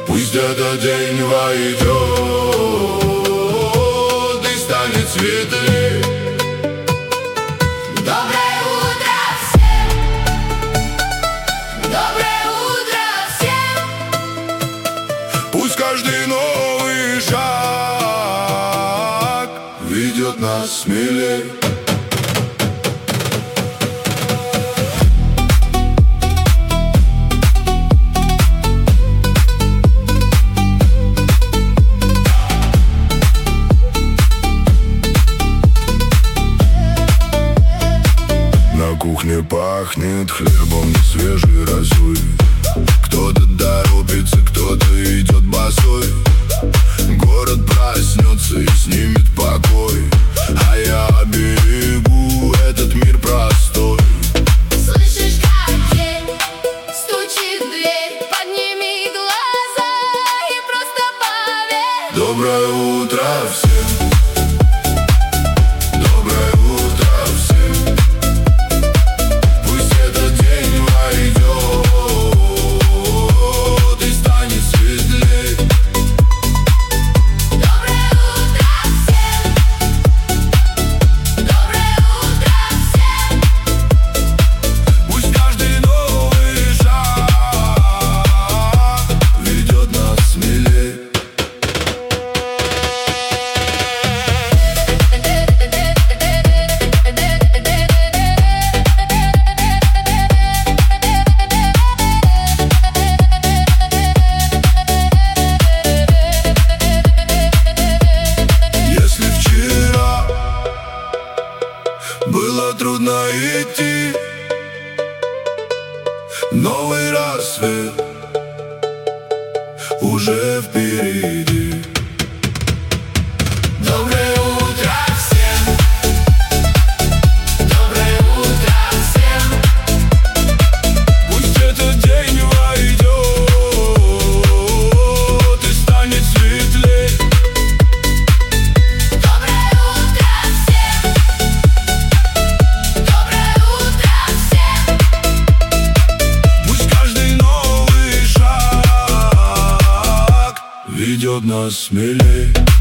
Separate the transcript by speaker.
Speaker 1: Пусть этот день войдет и станет светлее.
Speaker 2: Доброе утро всем! Доброе утро всем!
Speaker 1: Пусть каждый новый шаг ведет нас смелее. На кухне пахнет хлебом, свежей росой. Кто-то торопится, кто-то идет босой. Город проснется и снимет покой, а я берегу этот мир простой.
Speaker 2: Слышишь, как день стучит в дверь? Подними глаза и просто поверь.
Speaker 1: Доброе утро всем! Доброе утро всем! Пусть этот день войдет и станет светлей.
Speaker 2: Доброе утро всем! Доброе утро всем!
Speaker 1: Пусть каждый новый шаг ведет нас смелей. Если вчера было трудно идти, новый рассвет уже впереди. Доброе утро всем! Доброе утро всем! Пусть этот день войдет и станет светлей.
Speaker 2: Доброе утро всем! Доброе утро всем!
Speaker 1: Пусть каждый новый шаг ведет нас смелей.